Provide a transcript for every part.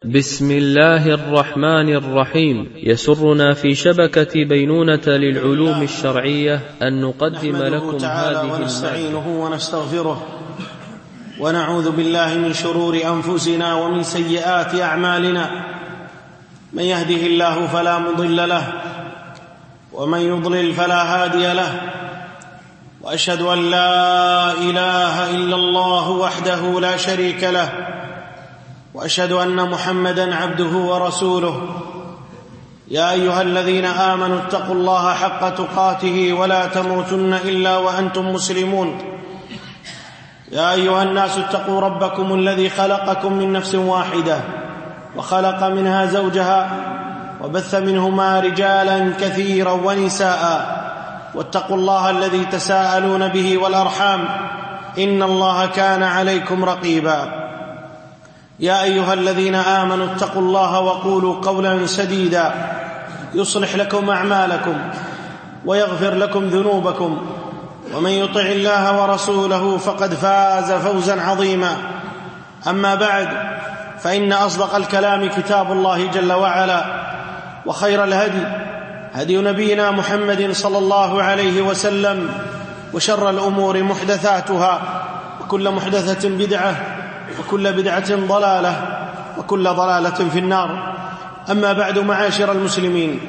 بسم الله الرحمن الرحيم. يسرنا في شبكة بينونة للعلوم الشرعية أن نقدم لكم هذه ونستعينه ونستغفره ونعوذ بالله من شرور أنفسنا ومن سيئات أعمالنا، من يهده الله فلا مضل له ومن يضلل فلا هادي له، وأشهد أن لا إله إلا الله وحده لا شريك له، وأشهد أن محمدًا عبده ورسوله. يا أيها الذين آمنوا اتقوا الله حق تقاته ولا تموتن إلا وأنتم مسلمون. يا أيها الناس اتقوا ربكم الذي خلقكم من نفس واحدة وخلق منها زوجها وبث منهما رجالا كثيرا ونساء، واتقوا الله الذي تساءلون به والأرحام، إن الله كان عليكم رقيبا. يا أيها الذين آمنوا اتقوا الله وقولوا قولا سديدا يصلح لكم أعمالكم ويغفر لكم ذنوبكم، ومن يطع الله ورسوله فقد فاز فوزا عظيما. أما بعد، فإن أصدق الكلام كتاب الله جل وعلا، وخير الهدي هدي نبينا محمد صلى الله عليه وسلم، وشر الأمور محدثاتها، وكل محدثة بدعة، وكل بدعة ضلالة، وكل ضلالة في النار. أما بعد، معاشر المسلمين،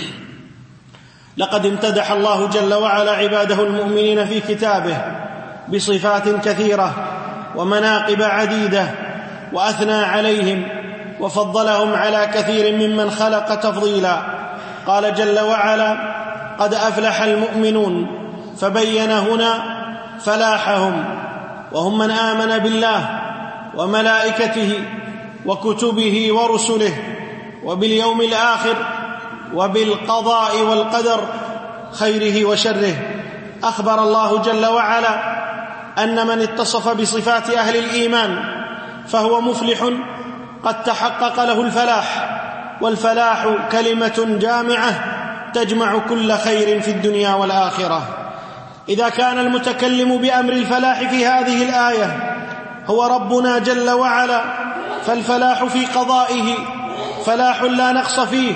لقد امتدح الله جل وعلا عباده المؤمنين في كتابه بصفات كثيرة ومناقب عديدة، وأثنى عليهم وفضلهم على كثير ممن خلق تفضيلا. قال جل وعلا: قد أفلح المؤمنون، فبين هنا فلاحهم، وهم من آمن بالله وملائكته وكتبه ورسله وباليوم الآخر وبالقضاء والقدر خيره وشره. أخبر الله جل وعلا أن من اتصف بصفات أهل الإيمان فهو مفلح قد تحقق له الفلاح، والفلاح كلمة جامعة تجمع كل خير في الدنيا والآخرة. إذا كان المتكلم بأمر الفلاح في هذه الآية هو ربنا جل وعلا، فالفلاح في قضائه فلاح لا نقص فيه،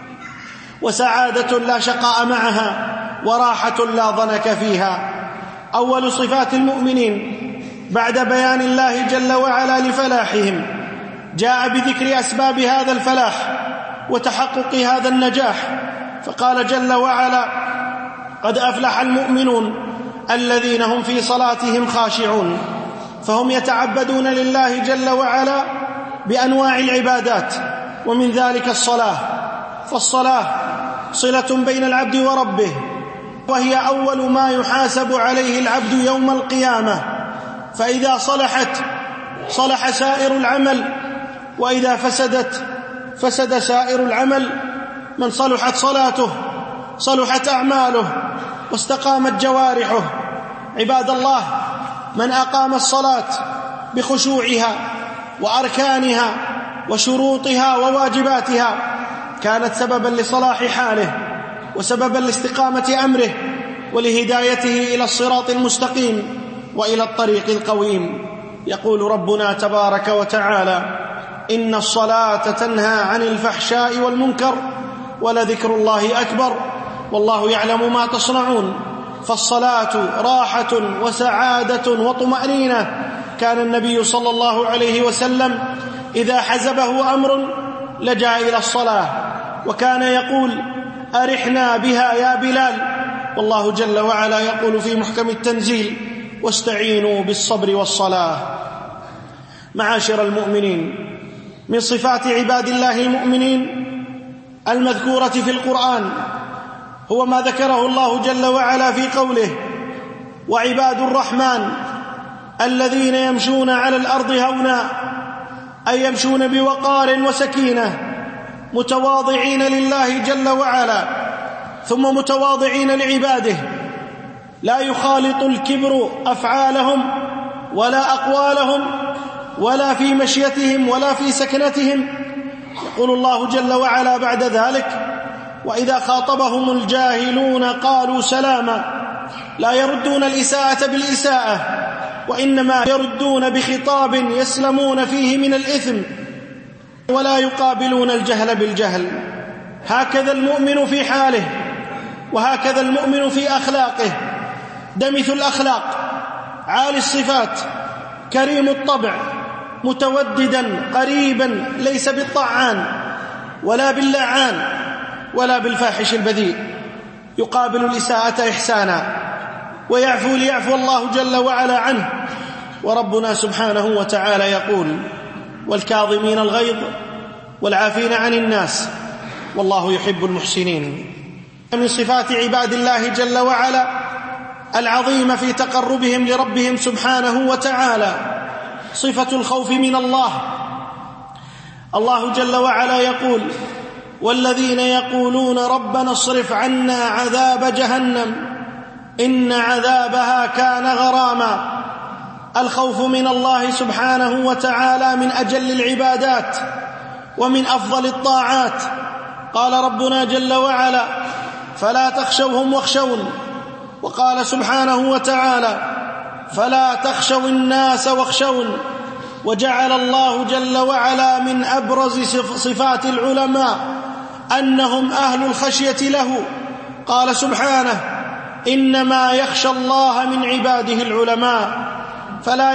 وسعادة لا شقاء معها، وراحة لا ضنك فيها. أول صفات المؤمنين بعد بيان الله جل وعلا لفلاحهم جاء بذكر أسباب هذا الفلاح وتحقق هذا النجاح، فقال جل وعلا: قد أفلح المؤمنون الذين هم في صلاتهم خاشعون. فهم يتعبدون لله جل وعلا بأنواع العبادات، ومن ذلك الصلاة. فالصلاة صلة بين العبد وربه، وهي أول ما يحاسب عليه العبد يوم القيامة، فإذا صلحت صلح سائر العمل، وإذا فسدت فسد سائر العمل. من صلحت صلاته صلحت أعماله واستقامت جوارحه. عباد الله، من أقام الصلاة بخشوعها وأركانها وشروطها وواجباتها كانت سببا لصلاح حاله، وسببا لاستقامة أمره، ولهدايته إلى الصراط المستقيم وإلى الطريق القويم. يقول ربنا تبارك وتعالى: إن الصلاة تنهى عن الفحشاء والمنكر ولذكر الله أكبر والله يعلم ما تصنعون. فالصلاة راحة وسعادة وطمأنينة. كان النبي صلى الله عليه وسلم إذا حزبه أمر لجأ إلى الصلاة، وكان يقول: أرحنا بها يا بلال. والله جل وعلا يقول في محكم التنزيل: واستعينوا بالصبر والصلاة. معاشر المؤمنين، من صفات عباد الله المؤمنين المذكورة في القرآن هو ما ذكره الله جل وعلا في قوله: وعباد الرحمن الذين يمشون على الأرض هونا، أي يمشون بوقار وسكينة، متواضعين لله جل وعلا، ثم متواضعين لعباده، لا يخالط الكبر أفعالهم ولا أقوالهم ولا في مشيتهم ولا في سكنتهم. يقول الله جل وعلا بعد ذلك: وإذا خاطبهم الجاهلون قالوا سلاما. لا يردون الإساءة بالإساءة، وإنما يردون بخطاب يسلمون فيه من الإثم. ولا يقابلون الجهل بالجهل. هكذا المؤمن في حاله، وهكذا المؤمن في أخلاقه، دمث الأخلاق، عالي الصفات، كريم الطبع، متوددا قريبا، ليس بالطعان ولا باللعان ولا بالفاحش البذيء، يقابل الإساءة إحسانا ويعفو ليعفو الله جل وعلا عنه. وربنا سبحانه وتعالى يقول: والكاظمين الغيظ والعافين عن الناس والله يحب المحسنين. من صفات عباد الله جل وعلا العظيمة في تقربهم لربهم سبحانه وتعالى صفة الخوف من الله. الله جل وعلا يقول: والذين يقولون ربنا اصرف عنا عذاب جهنم إن عذابها كان غراما. الخوف من الله سبحانه وتعالى من أجل العبادات ومن أفضل الطاعات. قال ربنا جل وعلا: فلا تخشوهم واخشون. وقال سبحانه وتعالى: فلا تخشوا الناس واخشون. وجعل الله جل وعلا من أبرز صفات العلماء أنهم أهل الخشية له. قال سبحانه: إنما يخشى الله من عباده العلماء. فلا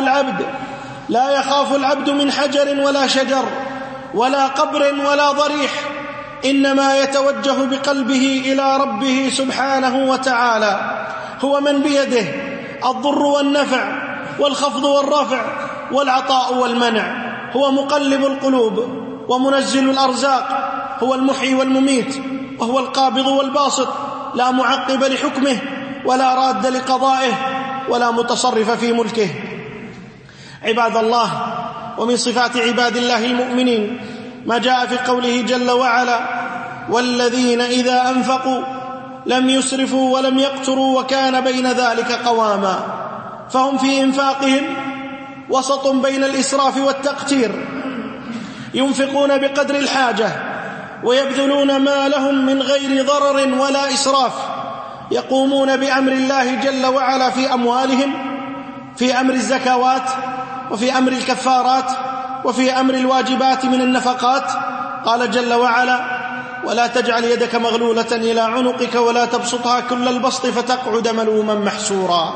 يخاف العبد من حجر ولا شجر ولا قبر ولا ضريح، إنما يتوجه بقلبه إلى ربه سبحانه وتعالى. هو من بيده الضر والنفع والخفض والرفع والعطاء والمنع، هو مقلب القلوب ومنزل الأرزاق، هو المحيي والمميت، وهو القابض والباسط، لا معقب لحكمه ولا راد لقضائه ولا متصرف في ملكه. عباد الله، ومن صفات عباد الله المؤمنين ما جاء في قوله جل وعلا: والذين إذا أنفقوا لم يسرفوا ولم يقتروا وكان بين ذلك قواما. فهم في إنفاقهم وسط بين الإسراف والتقتير، ينفقون بقدر الحاجة ويبذلون ما لهم من غير ضرر ولا إسراف، يقومون بأمر الله جل وعلا في أموالهم، في أمر الزكوات وفي أمر الكفارات وفي أمر الواجبات من النفقات. قال جل وعلا: ولا تجعل يدك مغلولة إلى عنقك ولا تبسطها كل البسط فتقعد ملوما محسورا.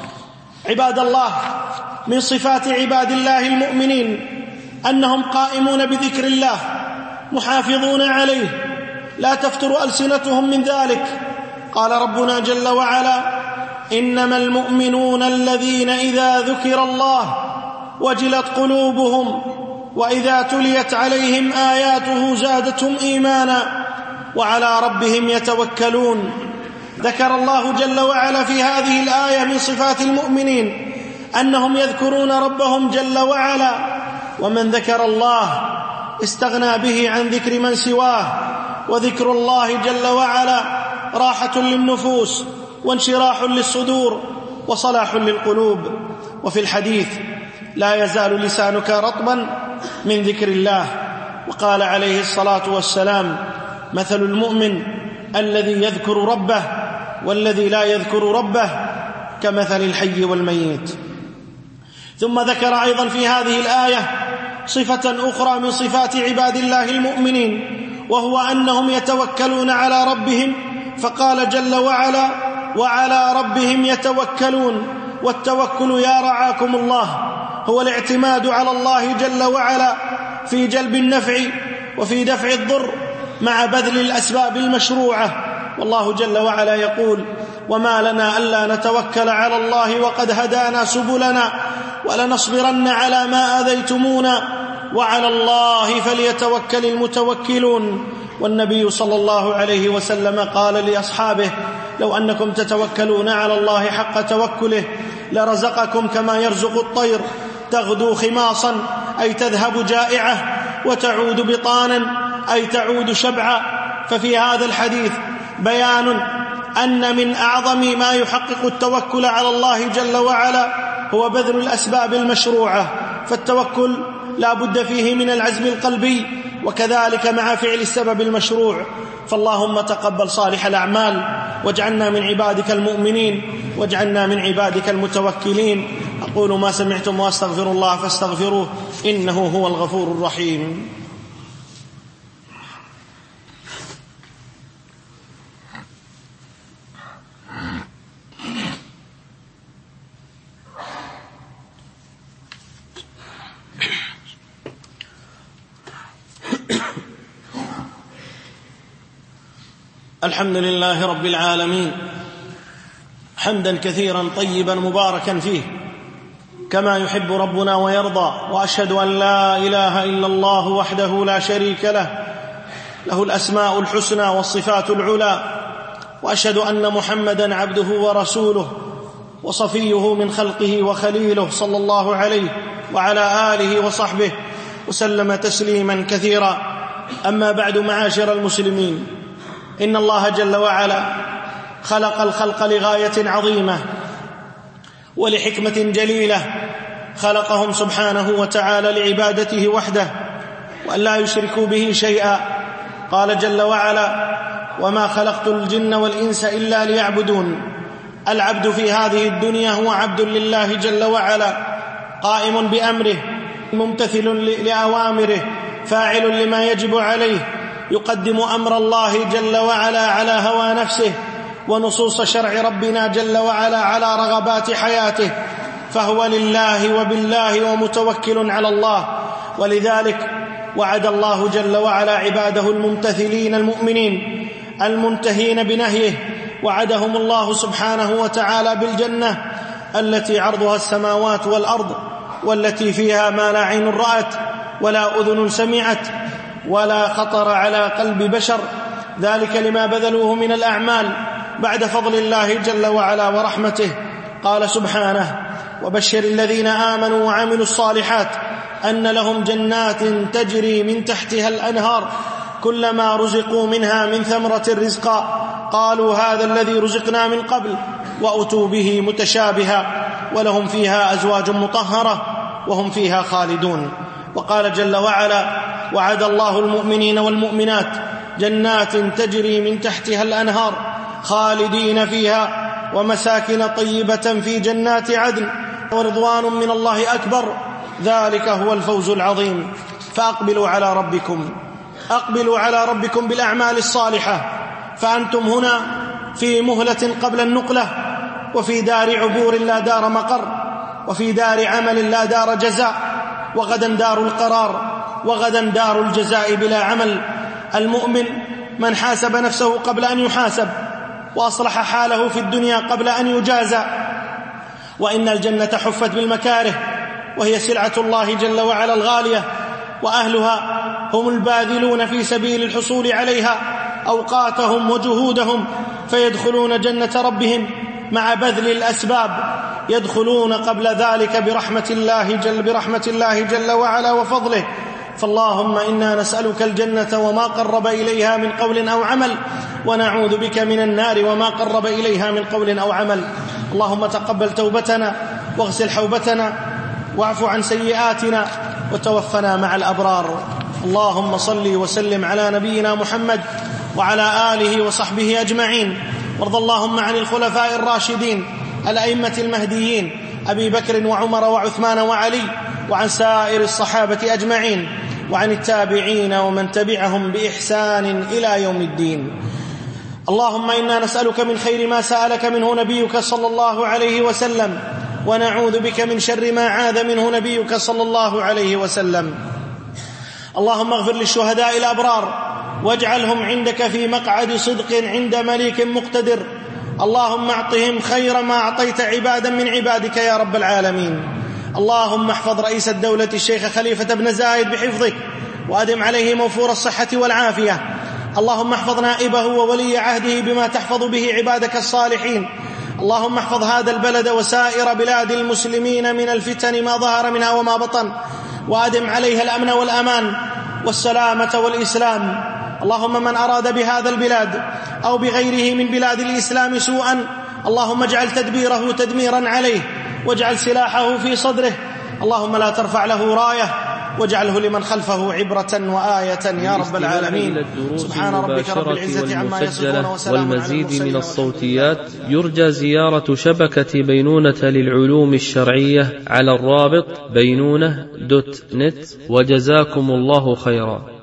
عباد الله، من صفات عباد الله المؤمنين أنهم قائمون بذكر الله محافظون عليه، لا تفتر ألسنتهم من ذلك. قال ربنا جل وعلا: إنما المؤمنون الذين إذا ذكر الله وجلت قلوبهم وإذا تليت عليهم آياته زادتهم إيمانا وعلى ربهم يتوكلون. ذكر الله جل وعلا في هذه الآية من صفات المؤمنين أنهم يذكرون ربهم جل وعلا، ومن ذكر الله استغنى به عن ذكر من سواه. وذكر الله جل وعلا راحة للنفوس وانشراح للصدور وصلاح للقلوب. وفي الحديث: لا يزال لسانك رطبا من ذكر الله. وقال عليه الصلاة والسلام: مثل المؤمن الذي يذكر ربه والذي لا يذكر ربه كمثل الحي والميت. ثم ذكر أيضا في هذه الآية صفة أخرى من صفات عباد الله المؤمنين، وهو أنهم يتوكلون على ربهم، فقال جل وعلا: وعلى ربهم يتوكلون. والتوكل يا رعاكم الله هو الاعتماد على الله جل وعلا في جلب النفع وفي دفع الضر مع بذل الأسباب المشروعة. والله جل وعلا يقول: وما لنا ألا نتوكل على الله وقد هدانا سبلنا ولنصبرن على ما آذيتمونا وعلى الله فليتوكل المتوكلون. والنبي صلى الله عليه وسلم قال لأصحابه: لو أنكم تتوكلون على الله حق توكله لرزقكم كما يرزق الطير تغدو خماصا أي تذهب جائعة وتعود بطانا أي تعود شبعا. ففي هذا الحديث بيان أن من أعظم ما يحقق التوكل على الله جل وعلا هو بذل الأسباب المشروعة، فالتوكل لا بد فيه من العزم القلبي، وكذلك مع فعل السبب المشروع. فاللهم تقبل صالح الأعمال، واجعلنا من عبادك المؤمنين، واجعلنا من عبادك المتوكلين. أقول ما سمعتم وأستغفر الله فاستغفروه إنه هو الغفور الرحيم. الحمد لله رب العالمين، حمدا كثيرا طيبا مباركا فيه كما يحب ربنا ويرضى، وأشهد أن لا إله إلا الله وحده لا شريك له، له الأسماء الحسنى والصفات العلى، وأشهد أن محمدا عبده ورسوله وصفيه من خلقه وخليله صلى الله عليه وعلى آله وصحبه وسلم تسليما كثيرا. أما بعد، معاشر المسلمين، إن الله جل وعلا خلق الخلق لغاية عظيمة ولحكمة جليلة، خلقهم سبحانه وتعالى لعبادته وحده وأن لا يشركوا به شيئا. قال جل وعلا: وما خلقت الجن والإنس إلا ليعبدون. العبد في هذه الدنيا هو عبد لله جل وعلا، قائم بأمره، ممتثل لأوامره، فاعل لما يجب عليه، يقدم أمر الله جل وعلا على هوى نفسه ونصوص شرع ربنا جل وعلا على رغبات حياته، فهو لله وبالله ومتوكل على الله. ولذلك وعد الله جل وعلا عباده الممتثلين المؤمنين المنتهين بنهيه، وعدهم الله سبحانه وتعالى بالجنة التي عرضها السماوات والأرض، والتي فيها ما لا عين رأت ولا أذن سمعت ولا خطر على قلب بشر، ذلك لما بذلوه من الأعمال بعد فضل الله جل وعلا ورحمته. قال سبحانه: وبشر الذين آمنوا وعملوا الصالحات أن لهم جنات تجري من تحتها الأنهار كلما رزقوا منها من ثمرة رزقا قالوا هذا الذي رزقنا من قبل وأتوا به متشابها ولهم فيها أزواج مطهرة وهم فيها خالدون. وقال جل وعلا: وعد الله المؤمنين والمؤمنات جنات تجري من تحتها الأنهار خالدين فيها ومساكن طيبة في جنات عدن ورضوان من الله أكبر، ذلك هو الفوز العظيم. فأقبلوا على ربكم بالأعمال الصالحة، فأنتم هنا في مهلة قبل النقلة، وفي دار عبور لا دار مقر، وفي دار عمل لا دار جزاء، وغدا دار القرار، وغدا دار الجزاء بلا عمل. المؤمن من حاسب نفسه قبل أن يحاسب، وأصلح حاله في الدنيا قبل أن يجازى. وإن الجنة حفت بالمكاره، وهي سلعة الله جل وعلا الغالية، وأهلها هم الباذلون في سبيل الحصول عليها أوقاتهم وجهودهم، فيدخلون جنة ربهم مع بذل الأسباب، يدخلون قبل ذلك برحمة الله جل وعلا وفضله. فاللهم إنا نسألك الجنة وما قرب إليها من قول أو عمل، ونعوذ بك من النار وما قرب إليها من قول أو عمل. اللهم تقبل توبتنا واغسل حوبتنا واعف عن سيئاتنا وتوفنا مع الأبرار. اللهم صل وسلم على نبينا محمد وعلى آله وصحبه أجمعين، وارض اللهم عن الخلفاء الراشدين الأئمة المهديين أبي بكر وعمر وعثمان وعلي، وعن سائر الصحابة أجمعين، وعن التابعين ومن تبعهم بإحسان إلى يوم الدين. اللهم إنا نسألك من خير ما سألك منه نبيك صلى الله عليه وسلم، ونعوذ بك من شر ما عاذ منه نبيك صلى الله عليه وسلم. اللهم اغفر للشهداء الأبرار واجعلهم عندك في مقعد صدق عند مليك مقتدر. اللهم اعطهم خير ما أعطيت عبادا من عبادك يا رب العالمين. اللهم احفظ رئيس الدولة الشيخ خليفة بن زايد بحفظك، وأدم عليه موفور الصحة والعافية. اللهم احفظ نائبه وولي عهده بما تحفظ به عبادك الصالحين. اللهم احفظ هذا البلد وسائر بلاد المسلمين من الفتن ما ظهر منها وما بطن، وأدم عليها الأمن والأمان والسلامة والإسلام. اللهم من أراد بهذا البلاد أو بغيره من بلاد الإسلام سوءا، اللهم اجعل تدبيره تدميرا عليه، واجعل سلاحه في صدره. اللهم لا ترفع له راية، واجعله لمن خلفه عبرة وآية يا رب العالمين. سبحان ربك رب العزة عما يصفون وسلام على والمزيد من الصوتيات. يرجى زيارة شبكة بينونة للعلوم الشرعية على الرابط بينونة.net، وجزاكم الله خيرا.